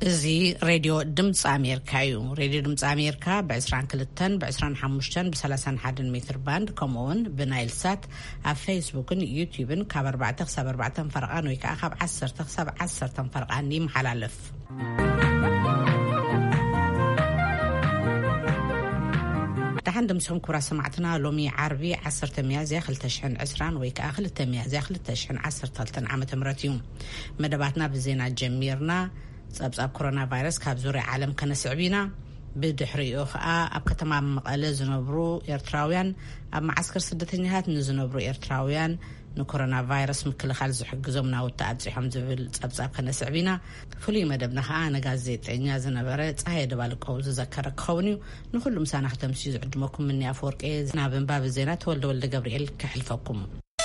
እዚ ሬድዮ ድምጽ ኣሜሪካ እዩ። ሬድዮ ድምጽ ኣሜሪካ ብ22 ብ25 ብ31 ሜትር ባንድ ከምኡውን ብናይል ሳት ኣብ ፌስቡክን ዩቲዩብን ካብ 4 ክሳብ 4 ፈርቓን ወይ ከዓ ካብ 10 ክሳብ 10 ፈርቓን ይመሓላለፍ። دحين دمسهم كبرى سمعتنا لومي عربي 10 ميازيا 2020 ወይ ከዓ 2 ميازيا 2013 ዓመተ ምህረት እዩ። መደባትና ብዜና ጀሚርና ጸብጻብ ኮሮና ቫይረስ ካብ ዙርያ ዓለም ከነስዕቢና ብድሕሪኡ ከዓ ኣብ ከተማ መቐለ ዝነብሩ ኤርትራውያን ኣብ ማዓስከር ስደተኛታት ንዝነብሩ ኤርትራውያን ንኮሮና ቫይረስ ምክልኻል ዝሕግዞም ናውቲ ኣጽሖም ዝብል ጸብጻብ ከነስዕቢና ፍሉይ መደብና ከዓ ነጋዜጠኛ ዝነበረ ፀሐይ ደባልቀው ዝዘከረ ክኸውን እዩ። ንኹሉም ሳና ከተምሲዩ ዝዕድመኩም ምንያ ፈወርቄ ዝናብን ባብ ዜና ተወልደ ገብርኤል ክሕልፈኩም።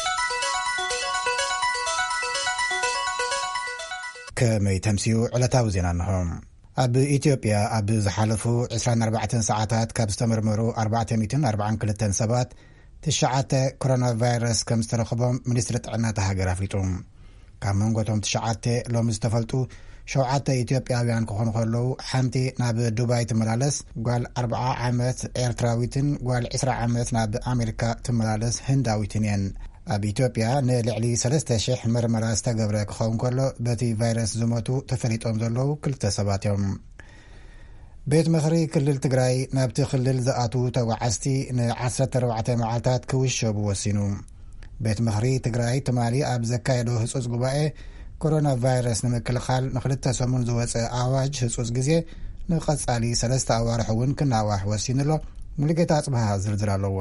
كمي تمسيو علتاو زينا نهم أب إثيوبيا أب زحلفو 24 ساعات كاب استمرمرو 442 سبات تشعات كورونا فيروس كم استرخبهم منسترة عناتا هاجر أفريقيا كمان قطعم تشعات لو مستفلتو شوعات إثيوبيا بيان كخون خلو حمتي ناب دبي تملالس قال 4 عامات إيرتراويتن قال 10 عامات ناب أمريكا تملالس هنداويتنين ኣብ ኢትዮጵያ ንልዕሊ 3000 ምርመራ ዝተገብረ ክኸውን ከሎ በቲ ቫይረስ ዝሞቱ ተፈሊጦም ዘለዉ 2 ሰባት እዮም። ቤት ምኽሪ ክልል ትግራይ ናብቲ ክልል ዝኣቱ ተጓዓዝቲ ን14 መዓልታት ክውሸቡ ወሲኑ። ቤት ምኽሪ ትግራይ ትማሊ ኣብ ዘካየዶ ህጹጽ ጉባኤ ኮሮና ቫይረስ ንምክልኻል ንኽልተ ሰሙን ዝወፀ ኣዋጅ ህጹጽ ግዜ ንቐጻሊ 3 ኣዋርሕ እውን ክናዋሕ ወሲኑሎ። ሙሉጌታ ጽባህ ዝርዝር ኣለዎ።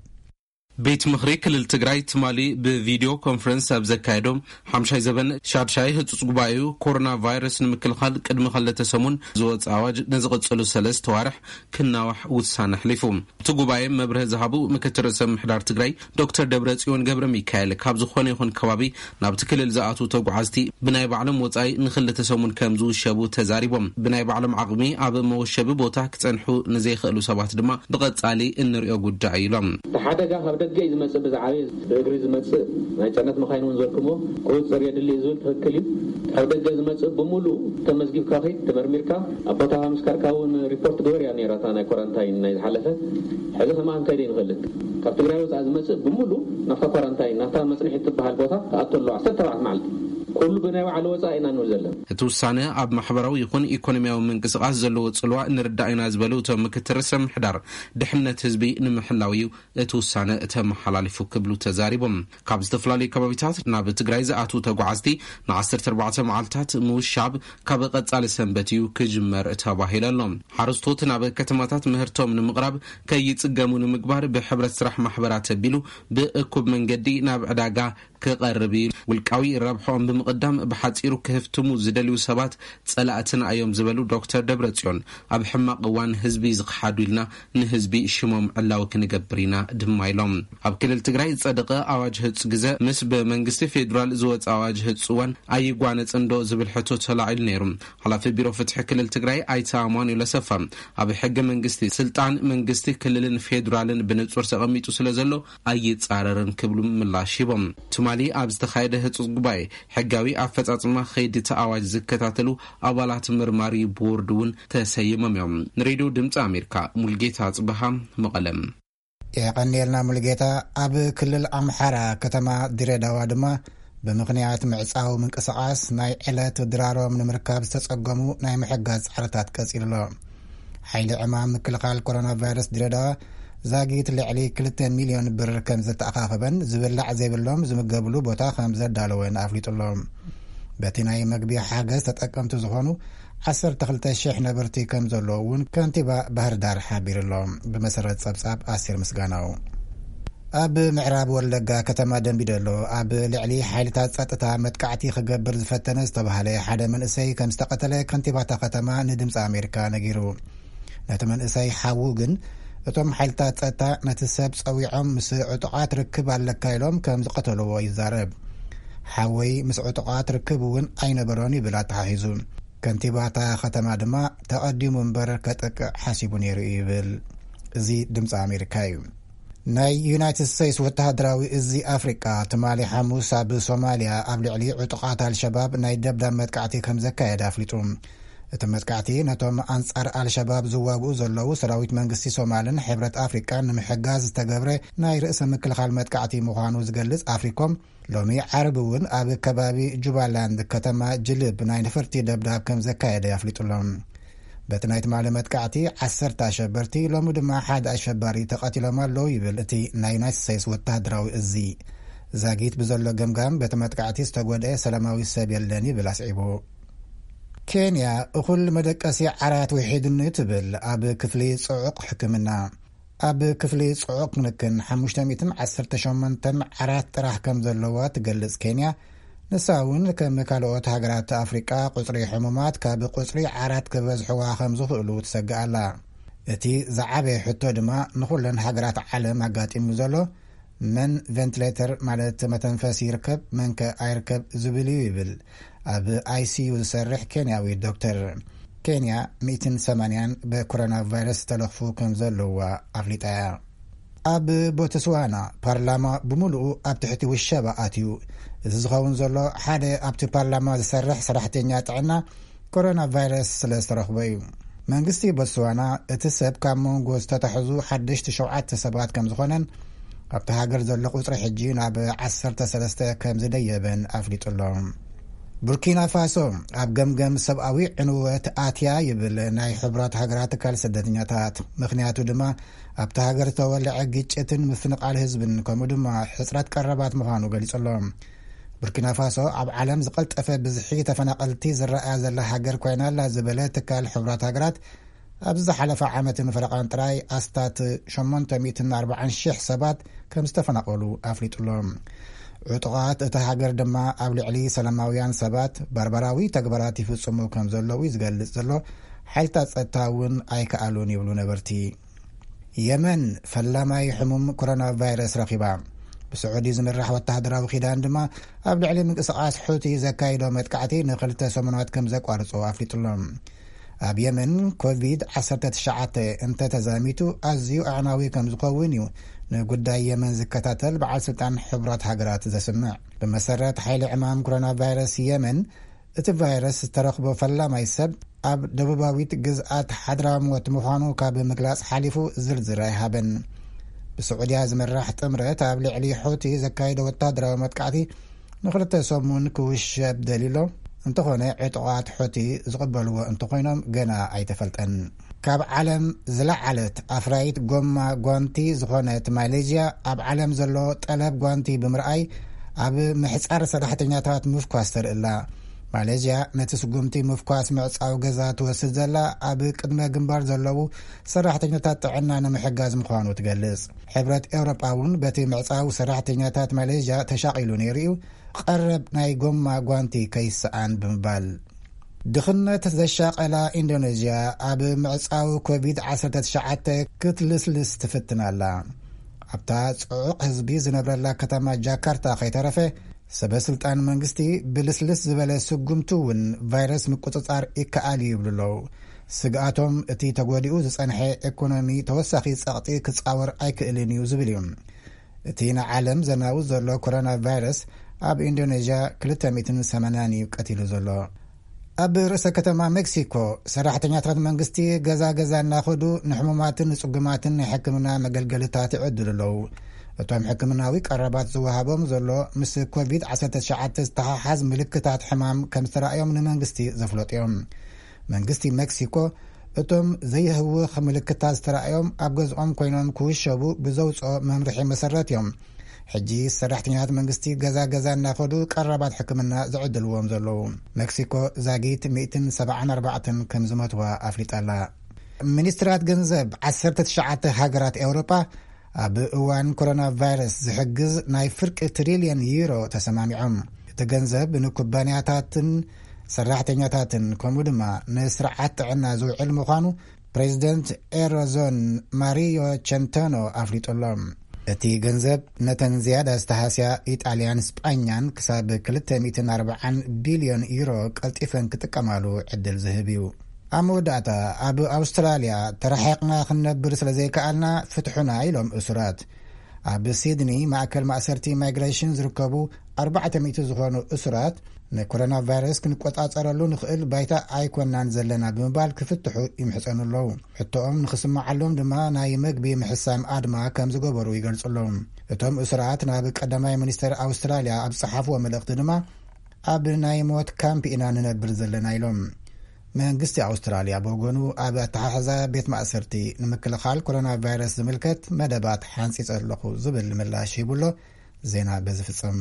ቤት ምኽሪ ክልል ትግራይ ትማሊ ብቪዲዮ ኮንፈረንስ ኣብ ዘካየዶም 5 ዘበን ሻድሻይ ህጹጽ ጉባኤኡ ኮሮና ቫይረስ ንምክልኻል ቅድሚ 2 ሰሙን ዝወጽ ኣዋጅ ንዝቕጽሉ 3 ዋርሕ ክናዋሕ ውሳነ ሕሊፉ። እቲ ጉባኤ መብርህ ዝሃቡ ምክትል ርእሰ ምሕዳር ትግራይ ዶክተር ደብረጽዮን ገብረ ሚካኤል ካብ ዝኾነ ይኹን ከባቢ ናብቲ ክልል ዝኣቱ ተጓዓዝቲ ብናይ ባዕሎም ወጻኢ ን2 ሰሙን ከም ዝውሸቡ ተዛሪቦም ብናይ ባዕሎም ዓቕሚ ኣብ መወሸቢ ቦታ ክጸንሑ ንዘይኽእሉ ሰባት ድማ ብቐጻሊ እንሪኦ ጉዳይ ኢሎም ደገ ዝመጽእ ብዛዕባ እግሪ ዝመጽእ ናይ ጨነት መኻይን እውን ዘርክሞ ቁፅር የድሊ ዝብል ትክክል እዩ። ካብ ደገ ዝመጽእ ብሙሉእ ተመዝጊብካ ኸይ ተመርሚርካ ኣብ ቦታ ምስካርካ እውን ሪፖርት ገበርያ ነይራታ ናይ ኳራንታይን ናይ ዝሓለፈ ሕዚ ከማ እንታይ ንኽእል ካብ ትግራይ ወጻኢ ዝመጽእ ብሙሉእ ናብታ ኳራንታይን ናብታ መጽንዒት ትበሃል ቦታ ተኣተሎ 14 መዓልቲ ኩሉ ብናይ ባዕሉ ወጻኢ ኢና ንብል ዘለና። እቲ ውሳነ ኣብ ማሕበራዊ ይኹን ኢኮኖሚያዊ ምንቅስቓስ ዘለዎ ጽልዋ ንርዳእ ኢና ዝበሉ እቶም ምክትል ርእሰ ምሕዳር ድሕነት ህዝቢ ንምሕላው እዩ እቲ ውሳነ ተመሓላሊፉ ክብሉ ተዛሪቦም። ካብ ዝተፈላለዩ ከባቢታት ናብ ትግራይ ዝኣቱ ተጓዓዝቲ ን14 መዓልታት ምውሻብ ካብ ቀጻሊ ሰንበት እዩ ክጅመር ተባሂለሎም። ሓረስቶት ናብ ከተማታት ምህርቶም ንምቕራብ ከይጽገሙ ንምግባር ብሕብረት ስራሕ ማሕበራት ኣቢሉ ብእኩብ መንገዲ ናብ ዕዳጋ ክቐርብ ውልቃዊ ረብሖም ብምቕዳም ብሓጺሩ ክህፍትሙ ዝደልዩ ሰባት ጸላእትን እዮም ዝበሉ ዶክተር ደብረጽዮን ኣብ ሕማቕ እዋን ህዝቢ ዝኽሓዱ ኢልና ንህዝቢ ሽሞም ዕላዊ ክንገብር ኢና ድማ ኢሎም። ኣብ ክልል ትግራይ ዝጸደቐ ኣዋጅ ህጹ ግዜ ምስ ብመንግስቲ ፌደራል ዝወፀ ኣዋጅ ህጹ እዋን ኣይጓነጽን ዶ ዝብል ሕቶ ተላዒሉ ነይሩ። ሓላፊ ቢሮ ፍትሒ ክልል ትግራይ ኣይተ ኣማኑኤል ኣሰፋ ኣብ ሕገ መንግስቲ ስልጣን መንግስቲ ክልልን ፌደራልን ብንጹር ተቐሚጡ ስለዘሎ ኣይጻረርን ክብሉ ምላሽ ሂቦም። ትማሊ ኣብ ዝተኻየደ ህጹጽ ጉባኤ ሕጋዊ ኣፈጻጽማ ኸይዲ ኣዋጅ ዝከታተሉ ኣባላት ምርማሪ ቦርድ እውን ተሰይሞም እዮም። ንሬድዮ ድምፂ ኣሜሪካ ሙልጌታ ጽባህ መቐለም። የቀኒልና ሙልጌታ። ኣብ ክልል ኣምሓራ ከተማ ድሬዳዋ ድማ ብምኽንያት ምዕጻው ምንቅስቓስ ናይ ዕለት ድራሮም ንምርካብ ዝተጸገሙ ናይ ምሕጋዝ ጻዕርታት ቀጺልሎ። ሓይሊ ዕማም ምክልኻል ኮሮና ቫይረስ ድሬዳዋ ዛጊት ልዕሊ 2 ሚልዮን ብር ከም ዝተኣኻኸበን ዝብላዕ ዘይብሎም ዝምገብሉ ቦታ ከም ዘዳለወን ኣፍሊጡሎም። በቲ ናይ መግቢ ሓገዝ ተጠቀምቲ ዝኾኑ 12,000 ነበርቲ ከም ዘለዎ እውን ከንቲባ ባህር ዳር ሓቢሩሎም። ብመሰረት ጸብጻብ ኣሲር ምስጋናው። ኣብ ምዕራብ ወለጋ ከተማ ደንቢዶሎ ኣብ ልዕሊ ሓይልታት ጸጥታ መጥቃዕቲ ክገብር ዝፈተነ ዝተባሃለ ሓደ መንእሰይ ከም ዝተቐተለ ከንቲባታ ከተማ ንድምፂ ኣሜሪካ ነጊሩ። ነቲ መንእሰይ ሓዉ ግን እቶም ሓይልታት ጸጥታ ነቲ ሰብ ጸዊዖም ምስ ዕጡቓት ርክብ ኣለካ ኢሎም ከም ዝቐተልዎ ይዛረብ። ሓወይ ምስ ዕጡቓት ርክብ እውን ኣይነበሮን ይብል ኣተሓሒዙ። ከንቲባታ ከተማ ድማ ተቐዲሙ እምበር ከጥቅዕ ሓሲቡ ነይሩ ይብል። እዚ ድምፂ ኣሜሪካ እዩ። ናይ ዩናይትድ ስቴትስ ወተሃደራዊ እዚ ኣፍሪቃ ትማሊ ሐሙስ ኣብ ሶማልያ ኣብ ልዕሊ ዕጡቓት አልሸባብ ናይ ደብዳብ መጥቃዕቲ ከም ዘካየደ ኣፍሊጡ። እቲ መጥቃዕቲ ነቶም ኣንጻር አልሸባብ ዝዋግኡ ዘለዉ ሰራዊት መንግስቲ ሶማልን ሕብረት ኣፍሪቃን ንምሕጋዝ ዝተገብረ ናይ ርእሰ ምክልኻል መጥቃዕቲ ምዃኑ ዝገልጽ ኣፍሪኮም ሎሚ ዓርብ እውን ኣብ ከባቢ ጁባላንድ ከተማ ጅልብ ናይ ነፈርቲ ደብዳብ ከም ዘካየደ ኣፍሊጡሎም። በቲ ናይ ትማሊ መጥቃዕቲ 10 ኣሸበርቲ ሎሚ ድማ ሓደ ኣሸባሪ ተቐቲሎም ኣለዉ ይብል እቲ ናይ ዩናይትድ ስቴትስ ወታደራዊ እዙ። ዛጊት ብዘሎ ገምጋም በቲ መጥቃዕቲ ዝተጎድአ ሰላማዊ ሰብ የለን ይብል ኣስዒቡ። ኬንያ እኹል መደቀሲ ዓራት ውሒድኒ ትብል ኣብ ክፍሊ ጽዑቕ ሕክምና ኣብ ክፍሊ ጽዑቕ ክንክን 518 ዓራት ጥራሕ ከም ዘለዋ ትገልጽ ኬንያ ንሳ እውን ከም ካልኦት ሃገራት ኣፍሪቃ ቁፅሪ ሕሙማት ካብ ቁፅሪ ዓራት ክበዝሕዋ ከም ዝኽእሉ ትሰግኣላ። እቲ ዝዓበየ ሕቶ ድማ ንኹለን ሃገራት ዓለም ኣጋጢሙ ዘሎ መን ቬንቲሌተር ማለት መተንፈሲ ይርከብ መንከ ኣይርከብ ዝብል እዩ ይብል ኣብ ICU ዝሰርሕ ኬንያዊ ዶክተር። ኬንያ 180 ብኮሮና ቫይረስ ተለኽፉ ከም ዘለዋ ኣፍሊጣ እያ። ኣብ ቦትስዋና ፓርላማ ብምሉኡ ኣብ ትሕቲ ውሸባ ኣትዩ። እዚ ዝኸውን ዘሎ ሓደ ኣብቲ ፓርላማ ዝሰርሕ ሰራሕተኛ ጥዕና ኮሮና ቫይረስ ስለ ዝተረኽቦ እዩ። መንግስቲ ቦትስዋና እቲ ሰብ ካብ መንጎ ዝተታሕዙ 17 ሰባት ከም ዝኾነን ኣብቲ ሃገር ዘሎ ቁፅሪ ሕጂ ናብ 13 ከም ዝደየበን ኣፍሊጡሎም። ቡርኪና ፋሶ ኣብ ገምገም ሰብኣዊ ዕንወት ኣትያ ይብል ናይ ሕብራት ሃገራት ካል ስደተኛታት። ምክንያቱ ድማ ኣብቲ ሃገር ዝተወልዐ ግጭትን ምፍንቃል ህዝብን ከምኡ ድማ ሕፅረት ቀረባት ምዃኑ ገሊጹሎም። ቡርኪና ፋሶ ኣብ ዓለም ዝቐልጠፈ ብዝሒ ተፈናቐልቲ ዝረኣያ ዘላ ሃገር ኮይናላ ዝበለ ትካል ሕብራት ሃገራት ኣብዚ ዝሓለፈ ዓመትን ፈረቓን ጥራይ ኣስታት 840,000 ሰባት ከም ዝተፈናቐሉ ኣፍሊጡሎም። ዕጡቓት እቲ ሃገር ድማ ኣብ ልዕሊ ሰላማውያን ሰባት ባርበራዊ ተግባራት ይፍጽሙ ከም ዘለዉ ዝገልጽ ዘሎ ሓይልታት ጸጥታ እውን ኣይከኣሉን ይብሉ ነበርቲ። የመን ፈላማይ ሕሙም ኮሮና ቫይረስ ረኺባ። ብስዑዲ ዝምራሕ ወታደራዊ ኺዳን ድማ ኣብ ልዕሊ ምንቅስቓስ ሑቲ ዘካይዶ መጥቃዕቲ ን2 ሰሙናት ከም ዘቋርጾ ኣፍሊጡሎም። ኣብ የመን ኮቪድ-19 እንተተዛሚቱ ኣዝዩ ኣዕናዊ ከም ዝኸውን እዩ ንጉዳይ የመን ዝከታተል በዓል ስልጣን ሕብራት ሃገራት ዘስምዕ። ብመሰረት ሓይሊ ዕማም ኮሮና ቫይረስ የመን እቲ ቫይረስ ዝተረኽቦ ፈላማይ ሰብ ኣብ ደቡባዊት ግዝኣት ሓድራሞት ምዃኑ ካብ ምግላጽ ሓሊፉ ዝርዝር ኣይሃበን። ብስዑድያ ዝምራሕ ጥምረት ኣብ ልዕሊ ሑቲ ዘካይዶ ወታደራዊ መጥቃዕቲ ን2 ሰሙን ክውሸብ ደሊሎ እንተኾነ ዕጡቓት ሑቲ ዝቕበልዎ እንተኾይኖም ገና ኣይተፈልጠን። ካብ ዓለም ዝለዓለት ኣፍራይት ጎማ ጓንቲ ዝኾነት ማሌዥያ ኣብ ዓለም ዘሎ ጠለብ ጓንቲ ብምርኣይ ኣብ ምሕፃር ሰራሕተኛታት ምፍኳስ ተርእላ። ማሌዥያ ነቲ ስጉምቲ ምፍኳስ ምዕፃው ገዛ ትወስድ ዘላ ኣብ ቅድመ ግንባር ዘለዉ ሰራሕተኛታት ጥዕና ንምሕጋዝ ምዃኑ ትገልጽ። ሕብረት ኤውሮጳ እውን በቲ ምዕፃው ሰራሕተኛታት ማሌዥያ ተሻቒሉ ነይሩ እዩ ቀረብ ናይ ጎማ ጓንቲ ከይስኣን ብምባል። ድኽነት ዘሻቐላ ኢንዶኔዥያ ኣብ ምዕፃው ኮቪድ-19 ክትልስልስ ትፍትናላ። ኣብታ ጽዑቕ ህዝቢ ዝነብረላ ከተማ ጃካርታ ከይተረፈ ሰበስልጣን መንግስቲ ብልስልስ ዝበለ ስጉምቱ እውን ቫይረስ ምቁፅጻር ይከኣል ይብሉለው። ስግኣቶም እቲ ተጎዲኡ ዝጸንሐ ኢኮኖሚ ተወሳኺ ጸቕጢ ክጻወር ኣይክእልን እዩ ዝብል እዩ። እቲ ንዓለም ዘናዊ ዘሎ ኮሮና ቫይረስ ኣብ ኢንዶኔዥያ 280 እዩ ቀቲሉ ዘሎ። ኣብ ርእሰ ከተማ ሜክሲኮ ሰራሕተኛታት መንግስቲ ገዛ ገዛ እናኸዱ ንሕሙማትን ጽጉማትን ናይ ሕክምና መገልገልታት ይዕድሉ ኣለዉ። እቶም ሕክምናዊ ቀረባት ዝወሃቦም ዘሎ ምስ ኮቪድ-19 ዝተሓሓዝ ምልክታት ሕማም ከም ዝተረኣዮም ንመንግስቲ ዘፍለጡ እዮም። መንግስቲ ሜክሲኮ እቶም ዘይህውኽ ምልክታት ዝተረኣዮም ኣብ ገዝኦም ኮይኖም ክውሸቡ ብዘውፅኦ መምርሒ መሰረት እዮም ሕጂ ሰራሕተኛታት መንግስቲ ገዛ ገዛ እናኸዱ ቀረባት ሕክምና ዝዕድልዎም ዘለዉ። ሜክሲኮ ዛጊት 174 ከም ዝመትዋ ኣፍሊጣላ። ሚኒስትራት ገንዘብ 19 ሃገራት ኤውሮጳ ኣብ እዋን ኮሮና ቫይረስ ዝሕግዝ ናይ ፍርቂ ትሪልየን ዩሮ ተሰማሚዖም። እቲ ገንዘብ ንኩባንያታትን ሰራሕተኛታትን ከምኡ ድማ ንስርዓት ጥዕና ዝውዕል ምዃኑ ፕሬዚደንት ኤሮዞን ማሪዮ ቸንቶኖ ኣፍሊጦሎም። እቲ ገንዘብ ነተን ዝያዳ ዝተሃስያ ኢጣልያን ስጳኛን ክሳብ 240 ቢልዮን ዩሮ ቀልጢፈን ክጥቀማሉ ዕድል ዝህብ እዩ። ኣብ መወዳእታ ኣብ ኣውስትራልያ ተረሓቕና ክንነብር ስለ ዘይከኣልና ፍትሑና ኢሎም እሱራት። ኣብ ሲድኒ ማእከል ማእሰርቲ ኢሚግሬሽን ዝርከቡ 400 ዝኾኑ እስራት ንኮሮና ቫይረስ ክንቆጻጸረሉ ንኽእል ባይታ ኣይኮናን ዘለና ብምባል ክፍትሑ ይምሕጸኑለዉ ሕቶኦም ንኽስማዓሎም ድማ ናይ መግቢ ምሕሳም ኣድማ ከም ዝገበሩ ይገልጹሎም እቶም እስራት ናብ ቀዳማይ ሚኒስተር ኣውስትራልያ ኣብ ጽሓፍዎ መልእኽቲ ድማ ኣብ ናይ ሞት ካምፕ ኢና ንነብር ዘለና ኢሎም መንግስቲ ኣውስትራልያ በጎኑ ኣብ ኣተሓሕዛ ቤት ማእሰርቲ ንምክልኻል ኮሮና ቫይረስ ዝምልከት መደባት ሓንፂፅ ኣለኹ ዝብል ምላሽ ይብሎ ዜና በዝፍጸም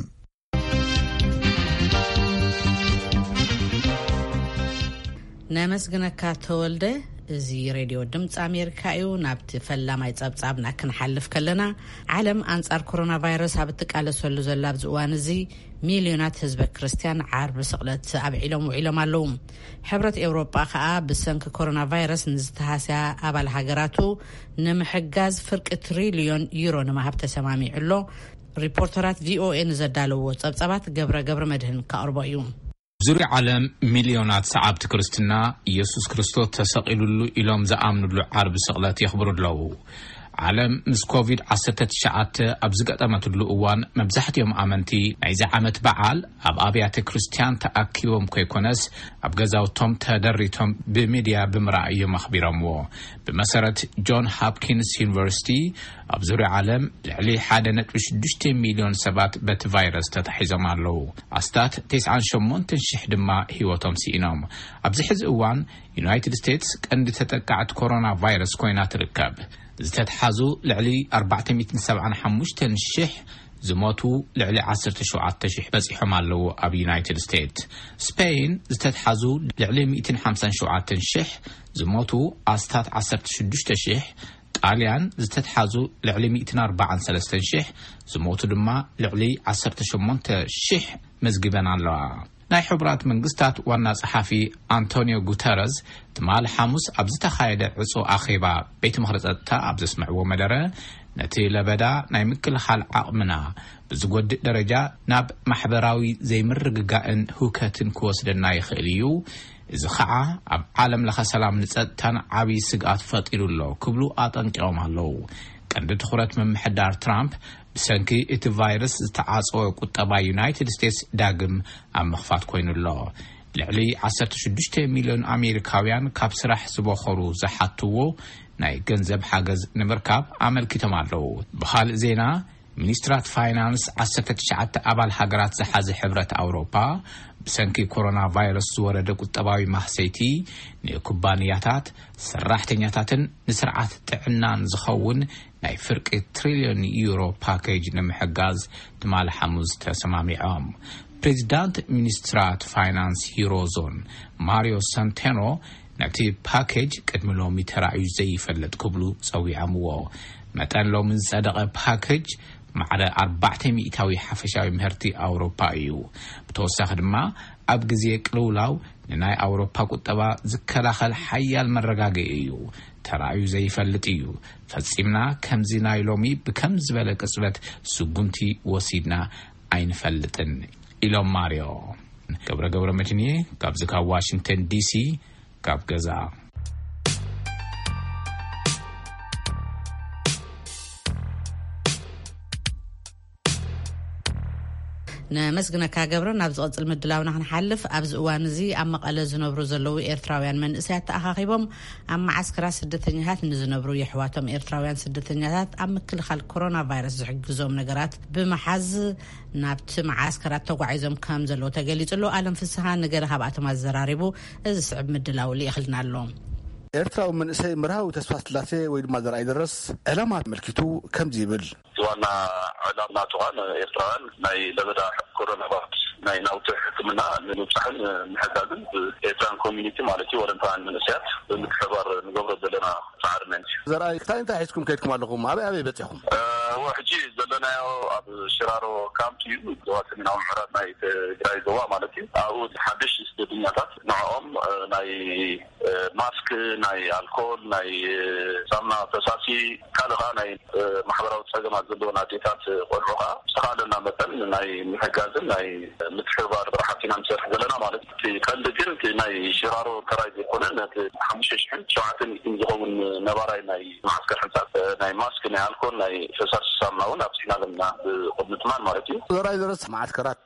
ነመስግነካ ተወልደ እዚ ሬድዮ ድምፂ ኣሜሪካ እዩ ናብቲ ፈላማይ ጸብጻብና ክንሓልፍ ከለና ዓለም አንጻር ኮሮና ቫይረስ ኣብ እትቃለሰሉ ዘላ ብዝእዋን እዚ ሚልዮናት ህዝበ ክርስቲያን ዓርብ ስቕለት ኣብዒሎም ውዒሎም ኣለዉ ሕብረት ኤውሮጳ ከዓ ብሰንኪ ኮሮና ቫይረስ ንዝተሃስያ ኣባል ሃገራቱ ንምሕጋዝ ፍርቂ ትሪልዮን ዩሮ ንምሃብ ተሰማሚዑሎ ሪፖርተራት ቪኦኤ ንዘዳለዎ ጸብጻባት ገብረ መድህን ካቅርቦ እዩ ዙርያ ዓለም ሚልዮናት ሰዓብቲ ክርስትና ኢየሱስ ክርስቶስ ተሰቂሉሉ ኢሎም ዝኣምኑሉ ዓርብ ስቕለት የኽብሩለዉ ዓለም ምስ ኮቪድ-19 ኣብ ዝገጠመትሉ እዋን መብዛሕትኦም ኣመንቲ ናይዚ ዓመት በዓል ኣብ ኣብያተ ክርስቲያን ተኣኪቦም ኮይኮነስ ኣብ ገዛውቶም ተደሪቶም ብሚድያ ብምርኣይ እዮም ኣኽቢሮምዎ ብመሰረት ጆን ሃፕኪንስ ዩኒቨርሲቲ ኣብ ዙርያ ዓለም ልዕሊ 1.6 ሚልዮን ሰባት በቲ ቫይረስ ተታሒዞም ኣለዉ ኣስታት 98,000 ድማ ህይወቶም ሲኢኖም ኣብዚ ሕዚ እዋን ዩናይትድ ስቴትስ ቀንዲ ተጠቃዕቲ ኮሮና ቫይረስ ኮይና ትርከብ ዝተተሓዙ ልዕሊ 475,000 ዝሞቱ ልዕሊ 17,000 በፂሖም ኣለዉ ኣብ ዩናይትድ ስቴትስ ስፔን ዝተተሓዙ ልዕሊ 157,000 ዝሞቱ ኣስታት 16,000 ጣልያን ዝተተሓዙ ልዕሊ 143,000 ዝሞቱ ድማ ልዕሊ 18,000 መዝግበን ኣለዋ ናይ ሕብራት መንግስታት ዋና ጸሓፊ አንቶኒዮ ጉተረስ ትማል ሐሙስ ኣብ ዝተኻየደ ዕጾ ኣኼባ ቤት ምክሪ ጸጥታ ኣብ ዘስምዕዎ መደረ ነቲ ለበዳ ናይ ምክልኻል ዓቕምና ብዝጎድእ ደረጃ ናብ ማሕበራዊ ዘይምርግጋእን ህውከትን ክወስደና ይኽእል እዩ እዚ ከዓ ኣብ ዓለም ለኸ ሰላም ንጸጥታን ዓብይ ስግኣት ፈጢሩሎ ክብሉ ኣጠንቂቖም ኣለዉ ቀንዲ ትኹረት ምምሕዳር ትራምፕ ብሰንኪ እቲ ቫይረስ ዝተዓጸወ ቁጠባ ዩናይትድ ስቴትስ ዳግም ኣብ ምኽፋት ኮይኑሎ ልዕሊ 16 ሚልዮን ኣሜሪካውያን ካብ ስራሕ ዝበኸሩ ዝሓትዎ ናይ ገንዘብ ሓገዝ ንምርካብ ኣመልኪቶም ኣለዉ ብኻልእ ዜና ሚኒስትራት ፋይናንስ 19 ኣባል ሃገራት ዝሓዘ ሕብረት ኣውሮፓ ብሰንኪ ኮሮና ቫይረስ ዝወረደ ቁጠባዊ ማህሰይቲ ንኩባንያታት ሰራሕተኛታትን ንስርዓት ጥዕናን ዝኸውን ናይ ፍርቂ ትሪልዮን ዩሮ ፓኬጅ ንምሕጋዝ ትማል ሐሙስ ተሰማሚዖም ፕሬዚዳንት ሚኒስትራት ፋይናንስ ዩሮዞን ማሪዮ ሳንቴኖ ነቲ ፓኬጅ ቅድሚ ሎሚ ተራእዩ ዘይፈልጥ ክብሉ ጸዊዖምዎ መጠን ሎሚ ዝጸደቐ ፓኬጅ ማዕረ 400 ሓፈሻዊ ምህርቲ ኣውሮፓ እዩ ብተወሳኺ ድማ ኣብ ግዜ ቅልውላው ንናይ ኣውሮፓ ቁጠባ ዝከላኸል ሓያል መረጋግዒ እዩ ተራእዩ ዘይፈልጥ እዩ ፈጺምና ከምዚ ናይ ሎሚ ብከም ዝበለ ቅጽበት ስጉምቲ ወሲድና ኣይንፈልጥን ኢሎም ማሪዮ ገብረ መድህን ካብዚ ካብ ዋሽንግተን ዲሲ ካብ ገዛ ነመስግነካ ገብረ ናብ ዝቕጽል ምድላውና ክንሓልፍ ኣብዚ እዋን እዚ ኣብ መቐለ ዝነብሩ ዘለዉ ኤርትራውያን መንእሰያት ተኣኻኺቦም ኣብ ማዓስከራት ስደተኛታት ንዝነብሩ የሕዋቶም ኤርትራውያን ስደተኛታት ኣብ ምክልኻል ኮሮና ቫይረስ ዝሕግዞም ነገራት ብምሓዝ ናብቲ ማዓስከራት ተጓዒዞም ከም ዘለዉ ተገሊጹሉ ኣለም ፍስሓ ነገረ ካብኣቶም ኣዘራሪቡ እዚ ስዕብ ምድላው ሊእኽልና ኣሎ ኤርትራው መንእሰይ ምርሃዊ ተስፋ ስላሴ ወይ ድማ ዘርአይ ድረስ ዕላማ መልኪቱ ከምዚ ይብል ዋና ዕላማ ናትዋን ኤርትራውያን ናይ ለበዳ ኮሮና ቫይረስ ናይ ናውቲ ሕክምና ንምብፃሕን ምሕጋዝን ኤርትራን ኮሚኒቲ ማለት እዩ ወረንታን መንእሰያት ብምትሕባር ንገብሮ ዘለና ፃዕርና እንጂ ዘርአይ እንታይ ሒዝኩም ከይድኩም ኣለኹም ኣበይ በፂኹም ሕጂ ዘለናዮ ኣብ ሽራሮ ካምፕ እዩ ዘዋሰሚናዊ ምዕራብ ናይ ትግራይ ዞባ ማለት እዩ ኣብኡ ሓድሽ ስደተኛታት ንዕኦም ናይ ماسك ناي الكول ناي سامنا تساسي كالغا ناي محبراو تساقمات زدونا ديتات قرعوها استخالنا مثلا ناي محقازن ناي متحبار راحتنا نسرح لنا مالك كالدين ناي شرارو كرايد يكونن 5,000 شعاتن ينزغون نباراي ناي معسكر حنسات ناي ماسك ناي الكول ناي فساس سامناون أبسينا لنا قبنتمان مالتي راي درس معسكرات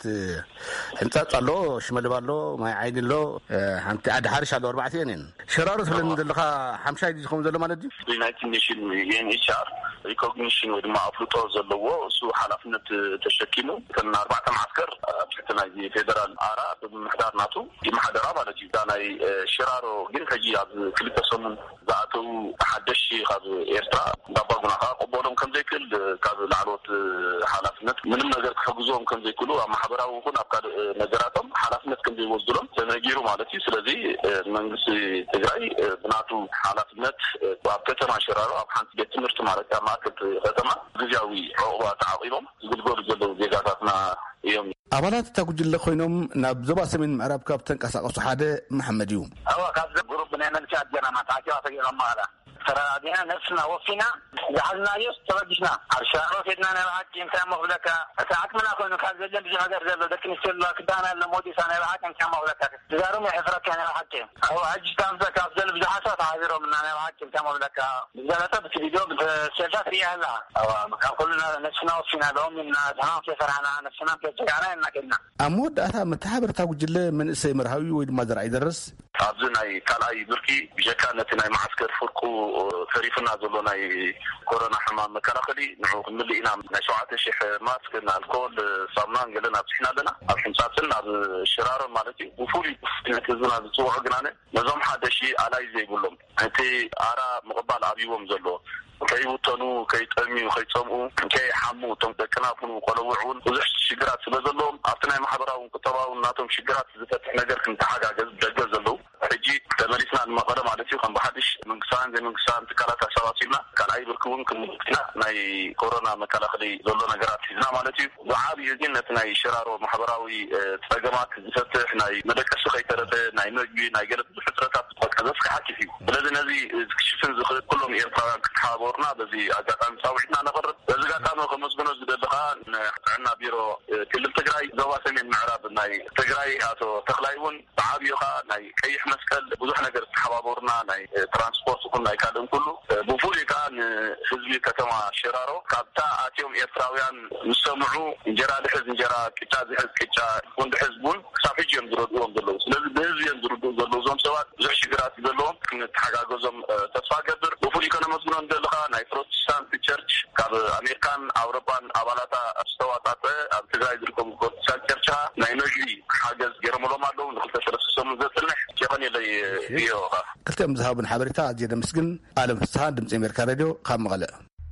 حنسات الله شمال بالله ما يعين له انت عاد حارش على 4 سنين شرارو فلن دلخا 5 يديكم زلو مالتي يونايتد نيشن يعني اتش ريكوجنيشن ودما افلوتو زلو سو حلفنت تشكيمو كنا 4 معسكر بحثنا زي فيدرال ارا بمحضر ناتو يمحضرا مالتي داناي شرارو جن كجي اب كليتسون ذاتو حدشي خاز ايرترا دابغنا قبولهم كم زيكل كاز العروت حلفنت من نظر خغزوم كم زيكلو محبراو هنا ابقى نظراتهم حلفنت كم زي وزدلهم تنجيرو مالتي سلازي منجس تجراي بناتو حلفنت وابتتما شرارو ابحانت بيت تمرت مالتي ماكت ختما جزاوي عقوبة تعقيبهم يقول جلو زيغاتنا يوم أبالات تاكوجل لخوينهم نابزبا سمين معراب كابتن كاساقصو حادة محمد يوم كابتن جروبنا ننشاد جنا ما تعجوا تجينا مالا ترى نفسنا وفينا جعلنا يوس توجهنا عشان وفينا نبعت كم مغلقة ساعات منا كنا كذا بيجي هذا الزبدة لكن يصير كدانا لمودي سنة نبعت كم مغلقة زاروا يحفرك كان نبعت أو أجد كم ذاك أفضل بيجي حسات عذروا منا نبعت كم مغلقة زارت بتفيديو بسيرفات ريال لا أو كلنا نفسنا وفينا لهم من ذهان كيف رأنا نفسنا كيف جعلنا إننا كنا أمود أثا متحبر تاكوجل من سيمر هاوي ويد ما درع يدرس أبزناي كلاي بركي بجكانتنا معسكر فرقو فريفنا زلوناي كورونا حمام مكانخلي نعو ملينا نشوعات الشيخ ماسك الكول صامنان قلنا بسحنا لنا الحمساتنا الشرار مالتي وفولي نكزنا بصوع قنانه نظام هذا الشيء على زي يقولهم انت ارى مقبال ابيوم زلو كي وطنو كي تأمي وكي تسمعوا كي حمو تمتكنافون وقلوعون وزح شجرات سبزلهم عطنا محضرهم كتباون ناتهم شجرات زتت نجر كنت حاجة جزلو حجي تمارسنا المقدم على شيء كان بحدش من قصان زي من قصان تكالات سواسينا كان أي بركون كمكتنا ناي كورونا مكالا خلي زلو نجرات سيزنا مالتي وعابي يزينة ناي شرار ومحضراوي تفاقمات زتت ناي مدك السخي ترته ناي نجي ناي قلت بفترات وكذا حكي فيه لازم هذه شفن زخ كلهم يرتاح حاضرنا بزي أجاكان سوينا نقرر بزي كانوا خمس بنوز بدخان عنا بيرو كل تجراي زواسم المعراب ناي تجراي هاتو تخلايون بعابيوها ناي كيح مسكال بزح نقر حبابورنا ناي ترانسبورت كنا يكادم كله بفولي كان حزبي كتما شرارو كابتا آتيوم إسرائيليان مسمعو إنجرا لحزب إنجرا كتاب حزب كتاب كون حزبون صافي يندردون دلو لازم بيزي يندردون دلو زوم سوات زح شجرات دلو كنت حاجة جزم تفاقدر بفولي كنا مسمعون دلها ناي بروتستانت تشرش كاب أمريكان أوروبان أبالاتا استواتات أبتغاي دركم بروتستانت تشرشها ناي نجي حاجة جرمولو مالو نخلت شرسسون زتلح كيفاني لي بيوها كلتم ذهابن حبرتا زيادة مسكن عالم فسحان دمس أمريكا راديو خام مغلق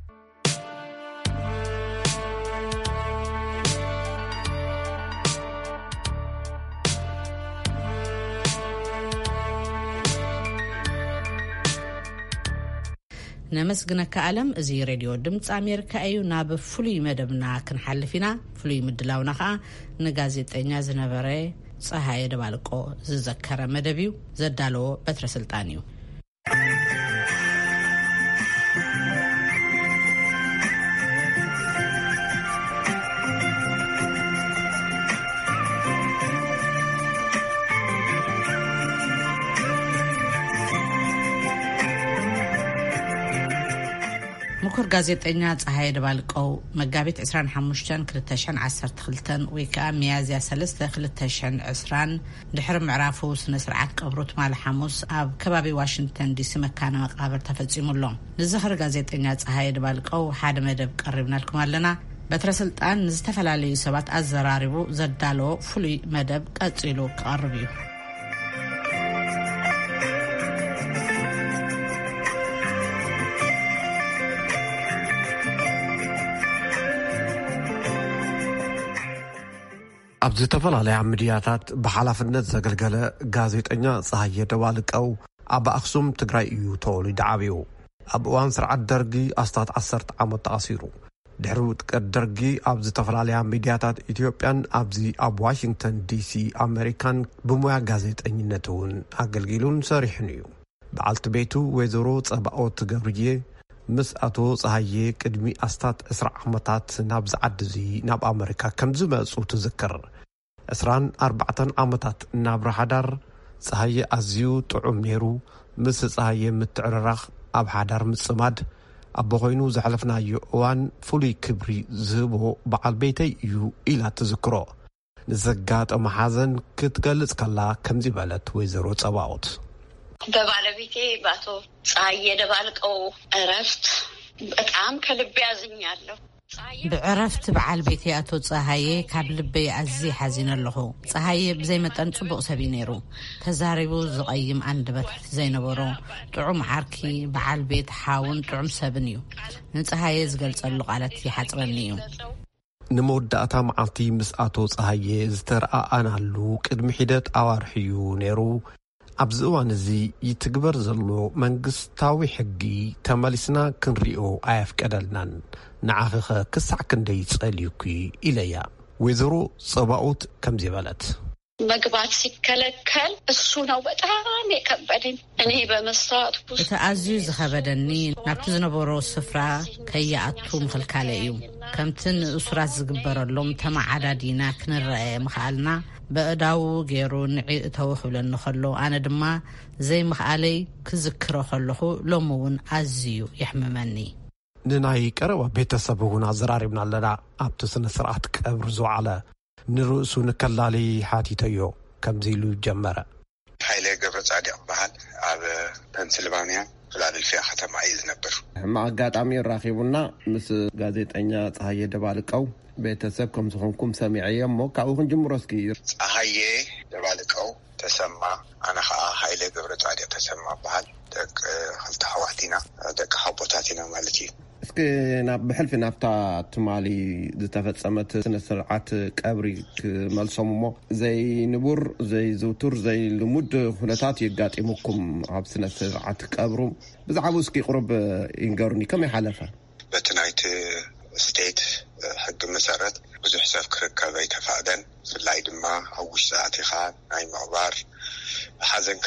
نمسجنك عالم زي راديو دمت أمريكا أيو ناب فلي مدبنا كنحلفنا فلي مدلاونا خا نجازيت إنجاز نبرة صحيح دبالكو زذكر مدبيو زدالو بتر سلطانيو مكور غازيطኛ ፀሐይ ደባልቀው መጋቢት 25 2012 ወይካ ሚያዝያ 3 2020 ድሕሪ ምዕራፉ ስነ ስርዓት ቀብሩት ማል ሐሙስ ኣብ ከባቢ ዋሽንግተን ዲሲ መካነ መቃብር ተፈጺሙሎ ንዝኽር ጋዜጠኛ ፀሐይ ደባልቀው ሓደ መደብ ቀርብናልኩም ኣለና በትረ ስልጣን ዝተፈላልዩ ሰባት ኣዘራሪቡ ዘዳሎ ፍሉይ መደብ ቀጽሉ ቀርብ እዩ ኣብ ዝተፈላልያ ሚድያታት በሓላፍነት ዘገልገለ ጋዜጠኛ ፀሐይ ደባልቀው ኣብ ኣክሱም ትግራይ እዩ ተወሊዱ ዓብዩ ኣብ እዋን ስርዓት ደርጊ ኣስታት 10 ዓመት ተኣሲሩ ድሕሪ ውድቀት ደርጊ ኣብ ዝተፈላለያ ሚድያታት ኢትዮጵያን ኣብዚ ኣብ ዋሽንግተን ዲሲ ኣሜሪካን ብሞያ ጋዜጠኝነት እውን ኣገልጊሉን ሰሪሑን እዩ። በዓልቲ ቤቱ ወይዘሮ ጸባኦት ገብርዬ ምስ ኣቶ ፀሃዬ ቅድሚ ኣስታት 20 ዓመታት ናብ ዝዓድዚ ናብ ኣሜሪካ ከም ዝመጹ ትዝክር። 24 ዓመታት ናብ ረሓዳር ፀሃዬ ኣዝዩ ጥዑም ነይሩ። ምስ ፀሃዬ ምትዕርራኽ ኣብ ሓዳር ምጽማድ ኣቦ ኮይኑ ዘሕለፍናዮ እዋን ፍሉይ ክብሪ ዝህቦ በዓል ቤተይ እዩ ኢላ ትዝክሮ። ንዘጋጠመ ሓዘን ክትገልጽ ከላ ከምዚ በለት ወይዘሮ ጸባኦት በባለቤቴ በአቶ ፀሐዬ ደባልቀው እረፍት በጣም ከልቤ ያዝኛለሁ። ብዕረፍት በዓል ቤቴ አቶ ፀሐዬ ካብ ልበይ ኣዝዩ ሓዚነ ኣለኹ። ፀሐዬ ብዘይ መጠን ጽቡቕ ሰብ ነይሩ። ተዛሪቡ ዝቐይም አንደበት ዘይነበሮ ጥዑም ዓርኪ በዓል ቤት ሓውን ጥዑም ሰብን እዩ። ንፀሐዬ ዝገልጸሉ ቃላት ይሓጽረኒ እዩ። ንመወዳእታ መዓልቲ ምስ አቶ ፀሐዬ ዝተረኣኣናሉ ቅድሚ ሒደት ኣዋርሕዩ ነይሩ። ኣብዚ እዋን እዚ ይትግበር ዘሎ መንግስታዊ ሕጊ ተመሊስና ክንሪኦ ኣየፍቀደልናን። ንዓኸኸ ክሳዕ ክንደይ ጸልዩኪ ኢለያ ወይዘሮ ጸባኦት ከምዚ በለት መግባት ሲከለከል እሱ ነው በጣም የከበደኝ። እኔ በመስተዋት እቲ ኣዝዩ ዝኸበደኒ ናብቲ ዝነበሮ ስፍራ ከይኣቱ ምኽልካለ እዩ። ከምትን እስራት ዝግበረሎም ተማዓዳዲና ክንረአ ምኽኣልና በእዳው ገይሩ ንዕእተው ክብለኒ ከሎ ኣነ ድማ ዘይ ምኽኣለይ ክዝክሮ ከለኹ ሎሚ እውን ኣዝዩ ይሕምመኒ። ንናይ ቀረባ ቤተሰብ እውን ኣዘራሪብና ኣለና። ኣብቲ ስነ ስርዓት ቀብሪ ዝወዓለ ንርእሱ ንከላሊ ሓቲተዮ ከምዚ ኢሉ ጀመረ። ሃይለ ገብረጻዲቅ በሃል ኣብ ፔንሲልቫንያ ፊላደልፊያ ከተማ እዩ ዝነብር። ማጋጣሚ ራኺቡና ምስ ጋዜጠኛ ፀሐዬ ደባልቀው ቤተሰብ ከም ዝኾንኩም ሰሚዐ እሞ ካብኡ ክንጅምሮ እስኪ። ፀሐዬ ደባልቀው ተሰማ ኣነ ከዓ ሃይለ ገብረጻዲቅ ተሰማ በሃል ደቂ ክልተ ኣሕዋትና ደቂ ሓቦታትና ማለት እዩ። እስኪ ናብ ብሕልፊ ናብታ ትማሊ ዝተፈጸመት ስነ ስርዓት ቀብሪ ክመልሶም እሞ ዘይ ንቡር ዘይ ዝውቱር ዘይ ልሙድ ኩነታት የጋጢሙኩም ኣብ ስነ ስርዓት ቀብሩ ብዛዕባ እስኪ ቁርብ ይንገሩኒ ከመይ ሓለፈ? በቲ ናይቲ ስቴት ሕጊ መሰረት ብዙሕ ሰብ ክርከብ ኣይተፈቅደን። ብፍላይ ድማ ኣብ ውሽጢ ኣቲኻ ናይ ምቕባር ሓዘንካ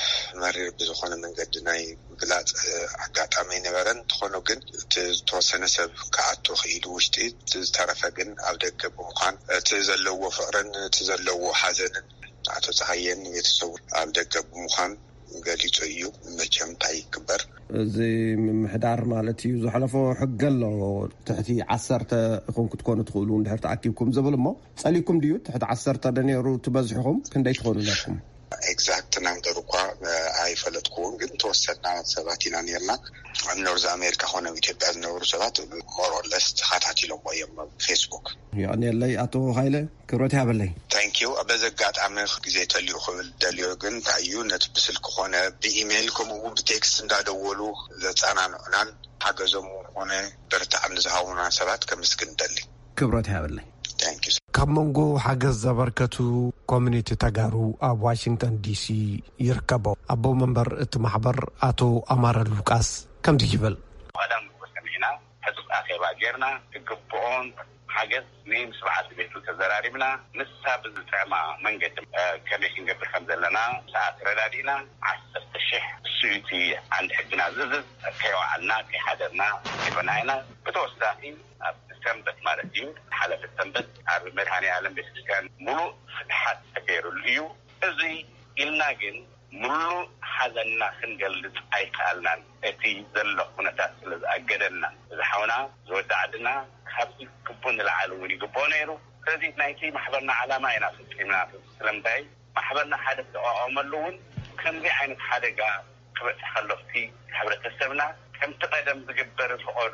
መሪር ብዝኾነ መንገዲ ናይ ምግላፅ ኣጋጣሚ ነበረን። እንተኾነ ግን እቲ ዝተወሰነ ሰብ ክኣቱ ክኢሉ ውሽጢ ዝተረፈ ግን ኣብ ደገ ብምዃን እቲ ዘለዎ ፍቅርን እቲ ዘለዎ ሓዘንን ኣቶ ፀሐየን ቤተሰቡ ኣብ ደገ ብምዃን ገሊጹ እዩ። መቸም እንታይ ይግበር እዚ ምምሕዳር ማለት እዩ ዝሓለፎ ሕጊ ኣሎ። ትሕቲ 10 ኢኹም ክትኮኑ ትኽእሉ እንድሕር ተኣኪብኩም ዝብል እሞ ጸሊኩም ድዩ ትሕቲ 10 ደነሩ ትበዝሕኹም ክንደይ ትኾኑ ነርኩም? ኤግዛክት ናምደሩ እኳ ኣይፈለጥኩውን ግን ተወሰና ሰባት ኢና ነርና። ኣብ ኖርዝ ኣሜሪካ ኾነ ኢትዮጵያ ዝነበሩ ሰባት ሞሮለስ ተኸታቲሎም እዮም ፌስቡክ ያኔለይ ኣቶ ሃይለ ክብረት ያበለይ ታንኪዩ። በዚ ኣጋጣሚ ግዜ ተልዩ ክብል ደልዮ ግን እንታይ እዩ ነቲ ብስልኪ ኾነ ብኢሜይል ከምኡ ብቴክስት እንዳደወሉ ዘፀናንዑናን ሓገዞም ኾነ ብርትዓም ዝሃቡና ሰባት ከምስግን ደሊ ክብረት ያበለይ ታንኪዩ። ካብ መንጎ ሓገዝ ዘበርከቱ ኮሚኒቲ ተጋሩ ኣብ ዋሽንግተን ዲሲ ይርከቦ ኣቦ መንበር እቲ ማሕበር ኣቶ ኣማረ ሉቃስ ከምዚ ይብል ቀዳም ወሰሚና ሕፁፅ ኣኼባ ጌርና ትግብኦን ሓገዝ ምስ በዓልቲ ቤቱ ተዘራሪብና ንሳ ብዝጥዕማ መንገዲ ከመይ ክንገብር ከም ዘለና ሰዓት ረዳዲና 10,000 ስዩቲ አንድ ሕግና ዝዝዝ ከይዋዓልና ከይሓደርና ይበናይና ብተወሳኺ ኣብ ሰንበት ማለት እዩ ሓለፈ ሰንበት ኣብ መድሃኒ ዓለም ቤተክርስቲያን ሙሉእ ፍትሓት ተገይሩሉ እዩ። እዚ ኢልና ግን ሙሉእ ሓዘንና ክንገልጽ ኣይከኣልናን። እቲ ዘሎ ኩነታት ስለዝኣገደና ዝሓውና ዝወዳዕድና ካብዚ ግቡእ ንላዕሊ እውን ይግብኦ ነይሩ። ስለዚ ናይቲ ማሕበርና ዓላማ ኢና ፍፂምና። ስለምንታይ ማሕበርና ሓደ ተቋቋመሉ እውን ከምዚ ዓይነት ሓደጋ ክበፅሕ ከሎፍቲ ሕብረተሰብና ከምቲ ቀደም ዝግበር ፈቆዶ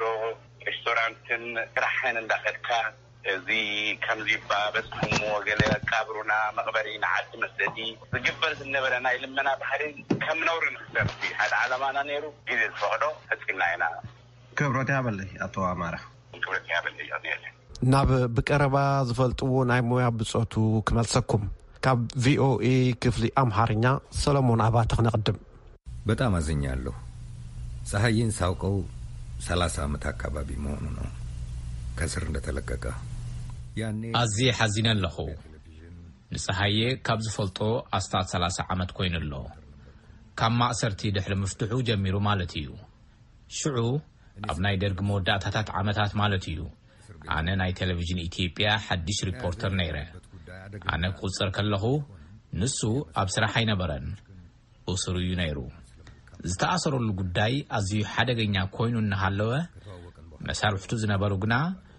ሬስቶራንትን ስራሕን እንዳኸድካ እዚ ከምዚ በፅሕሞ ገለ ቀብሩና መቕበሪ ንዓዲ መስደዲ ዝግበር ዝነበረና ይልመና ባህሪ ከም ነውሪ ንክሰርቲ ሓደ ዓላማና ነይሩ። ግዜ ዝፈቅዶ ፈፂምና ኢና። ክብረት ያበለይ ኣቶ ኣማረ ክብረት ያበለይ ኣኔለ ናብ ብቀረባ ዝፈልጥዎ ናይ ሞያ ብፆቱ ክመልሰኩም ካብ ቪኦኤ ክፍሊ ኣምሃርኛ ሰሎሞን ኣባተ ክነቅድም። በጣም አዝኛለሁ። ፀሐይን ሳውቀው 30 ዓመት አካባቢ መሆኑ ነው። ከስር እንደተለቀቀ አዚ ሐዚነ ለኹ ንፀሐየ ካብ ዝፈልጦ ኣስታት 30 ዓመት ኮይኑሎ ካብ ማእሰርቲ ድሕሪ ምፍትሑ ጀሚሩ ማለት እዩ ሽዑ ኣብ ናይ ደርግ መወዳእታታት ዓመታት ማለት እዩ ኣነ ናይ ቴሌቪዥን ኢትዮጵያ ሓድሽ ሪፖርተር ነይረ ኣነ ቁፅር ከለኹ ንሱ ኣብ ስራሕ ኣይነበረን እስሩ እዩ ነይሩ ዝተኣሰረሉ ጉዳይ ኣዝዩ ሓደገኛ ኮይኑ እናሃለወ መሳርሕቱ ዝነበሩ ግና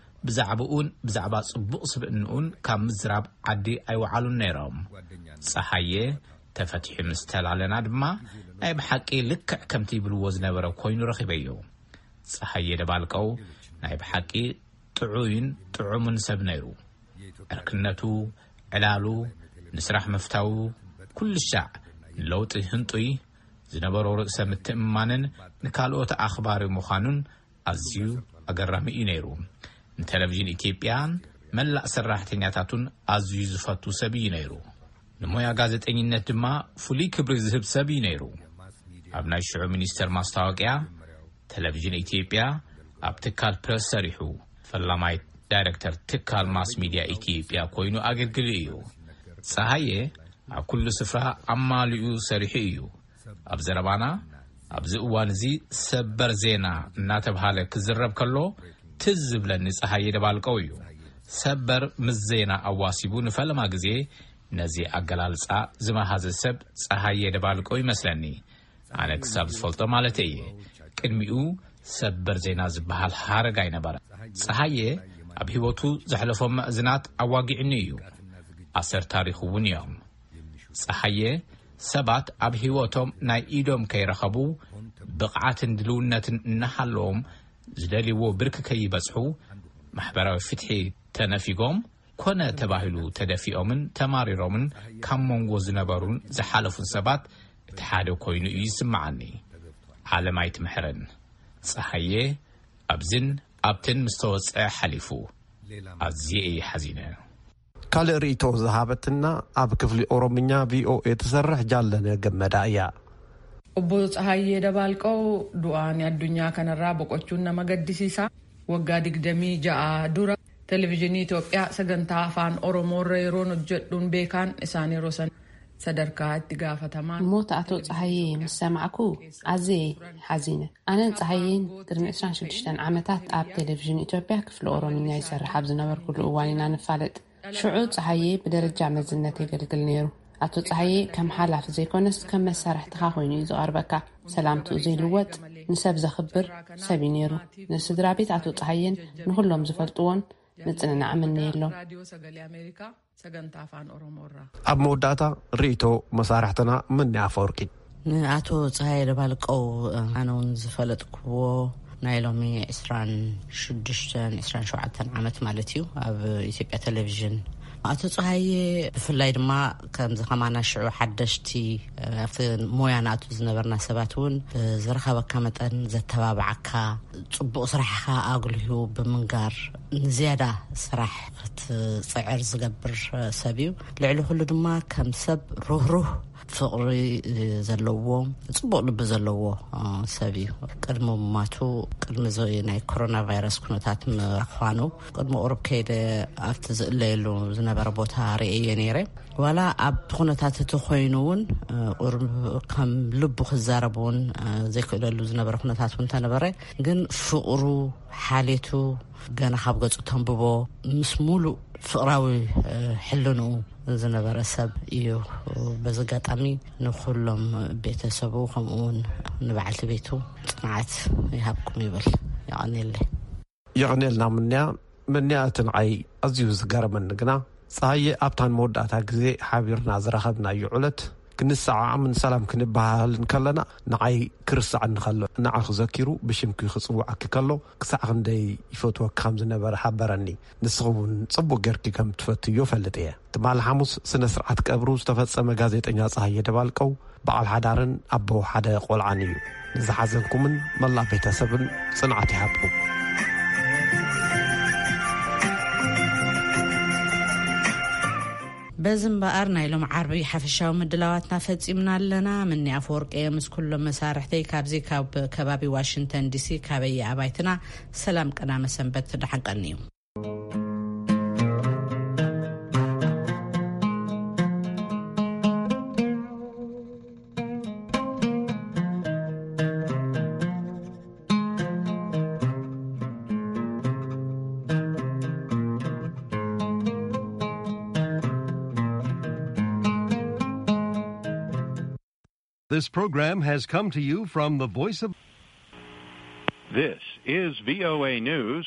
ብዛዕባ ጽቡቕ ስብእንኡን ካብ ምዝራብ ዓዲ ኣይወዓሉን ነይሮም ፀሐየ ተፈቲሑ ምስተላለና ድማ ናይ ብሓቂ ልክዕ ከምቲ ይብልዎ ዝነበረ ኮይኑ ረኺበዮ ፀሐየ ደባልቀው ናይ ብሓቂ ጥዑይን ጥዑምን ሰብ ነይሩ ዕርክነቱ ዕላሉ ንስራሕ መፍታው ኩሉ ሻዕ ለውጢ ህንጡይ ዝነበሮ ርእሰ ምትእምማንን ንካልኦት ኣኽባሪ ምዃኑን ኣዝዩ ኣገራሚ እዩ ነይሩ ንቴሌቪዥን ኢትዮጵያን መላእ ሰራሕተኛታቱን ኣዝዩ ዝፈቱ ሰብ እዩ ነይሩ ንሞያ ጋዜጠኝነት ድማ ፍሉይ ክብሪ ዝህብ ሰብ እዩ ነይሩ ኣብ ናይ ሽዑ ሚኒስተር ማስታወቅያ ቴሌቪዥን ኢትዮጵያ ኣብ ትካል ፕረስ ሰሪሑ ፈላማይ ዳይሬክተር ትካል ማስ ሚድያ ኢትዮጵያ ኮይኑ ኣገልግሉ እዩ ፀሐየ ኣብ ኩሉ ስፍራ ኣማሊኡ ሰሪሑ እዩ ኣብ ዘረባና ኣብዚ እዋን እዚ ሰበር ዜና እናተባሃለ ክዝረብ ከሎ ትዝብለኒ ፀሐየ ደባልቀው እዩ ሰበር ምስ ዜና ኣዋሲቡ ንፈለማ ግዜ ነዚ ኣገላልፃ ዝመሃዘ ሰብ ፀሐየ ደባልቀው ይመስለኒ ኣነ ክሳብ ዝፈልጦ ማለት እየ ቅድሚኡ ሰበር ዜና ዝበሃል ሓረግ ኣይነበረ ፀሐየ ኣብ ሂወቱ ዘሕለፎም መእዝናት ኣዋጊዕኒ እዩ ኣሰር ታሪክ እውን እዮም ፀሐየ ሰባት ኣብ ሂወቶም ናይ ኢዶም ከይረኸቡ ብቕዓትን ድልውነትን እናሃለዎም ዝደልይዎ ብርክ ከይበጽሑ ማሕበራዊ ፍትሒ ተነፊጎም ኮነ ተባሂሉ ተደፊኦምን ተማሪሮምን ካብ መንጎ ዝነበሩን ዝሓለፉን ሰባት እቲ ሓደ ኮይኑ እዩ ይስምዓኒ ዓለም ኣይትምሕረን ፀሐየ ኣብዝን ኣብትን ምስተወፅዐ ሓሊፉ ኣዝየ እየ ሓዚነ ካልእ ርእቶ ዝሃበትና ኣብ ክፍሊ ኦሮምኛ ቪኦኤ ትሰርሕ ጃለነ ገመዳ እያ ኦቦ ፀሐየ ደባልቀው ዱኣን ያዱኛ ከነራ በቆቹን ነመገድሲሳ ወጋ ድግደሚ ጃአ ዱራ ቴሌቪዥን ኢትዮጵያ ሰገንታ አፋን ኦሮሞ ረይሮን ጀዱን ቤካን ኢሳኒ ሮሰን ሰደርካ እትጋፈተማን ሞት አቶ ፀሐየ መሰማዕኩ አዜ ሓዚነ ኣነ ፀሐየን ቅድሚ 26 ዓመታት ኣብ ቴሌቪዥን ኢትዮጵያ ክፍሊ ኦሮምኛ ይሰርሕ ኣብ ዝነበርኩሉ እዋንና ንፋለጥ ሽዑ ፀሐየ ብደረጃ መዝነት የገልግል ነይሩ አቶ ፀሐየ ከም ሓላፍ ዘይኮነስ ከም መሳርሕትኻ ኮይኑ እዩ ዝቐርበካ ሰላምቱ ዘይልወጥ ንሰብ ዘኽብር ሰብ ነይሩ ንስድራ ቤት አቶ ፀሐየን ንኩሎም ዝፈልጥዎን ንጽንናዕ ምንየሎም ኣብ መወዳእታ ሪቶ መሳርሕትና ምን ያፈርቂ አቶ ፀሐየ ደባልቀው ኣነውን ዝፈለጥክዎ ናይ ሎሚ 26 ዓመት ማለት እዩ ኣብ ኢትዮጵያ ቴሌቪዥን አቶ ፀሐየ ብፍላይ ድማ ከም ዝኸማና ሽዑ ሓደሽቲ ኣብቲ ሞያናቱ ዝነበርና ሰባት እውን ዝረኸበካ መጠን ዘተባብዓካ ጽቡቕ ስራሕኻ ኣጉልሁ ብምንጋር ንዝያዳ ስራሕ ክትፅዕር ዝገብር ሰብ እዩ ልዕሊ ኩሉ ድማ ከም ሰብ ሩህሩህ ፍቕሪ ዘለዎ ጽቡቕ ልቢ ዘለዎ ሰብ እዩ ቅድሚ ማቱ ቅድሚ ናይ ኮሮና ቫይረስ ኩነታት ምርኽዋኑ ቅድሚ ቁርብ ከይደ ኣብቲ ዝእለየሉ ዝነበረ ቦታ ርአየ ነይረ ዋላ ኣብ ኩነታት እቲ ኮይኑ እውን ከም ልቡ ክዛረብ እውን ዘይክእለሉ ዝነበረ ኩነታት እውን ተነበረ ግን ፍቕሩ ሓሌቱ ገና ካብ ገጹ ተንብቦ ምስ ሙሉእ ፍቕራዊ ሕልኑ ዝነበረ ሰብ እዩ በዚ ኣጋጣሚ ንኩሎም ቤተሰቡ ከምኡውን ንበዓልቲ ቤቱ ጽንዓት ይሃብኩም ይብል ይቕኒልና ምንያ እቲ ንዓይ ኣዝዩ ዝገርመኒ ግና ፀሐየ ኣብታን መወዳእታ ግዜ ሓቢርና ዝረኸብናዩ ዕለት ክንሰዓዓምን ሰላም ክንበሃል ከለና ንዓይ ክርስዕ ንኸሎ ንዓኹ ዘኪሩ ብሽምኪ ክፅውዓኪ ከሎ ክሳዕ ክንደይ ይፈትወካ ከም ዝነበረ ሓበረኒ ንስኹውን ጽቡቕ ጌርኪ ከም ትፈትዮ ፈልጥ እየ ትማል ሓሙስ ስነ ስርዓት ቀብሩ ዝተፈጸመ ጋዜጠኛ ፀሐየ ደባልቀው በዓል ሓዳርን ኣቦ ሓደ ቆልዓን እዩ ንዝሓዘንኩምን መላእ ቤተሰብን ጽንዓት ይሃብኩም بزنبار نايلوم عربي حفشاو مدلواتنا فتصيمنا لنا من أفورك مس كل مسارحتي كابزي كبابي واشنطن دي سي كابي أبايتنا سلام كنا مسنبت دحقنيو. This program has come to you from the Voice of... This is VOA News.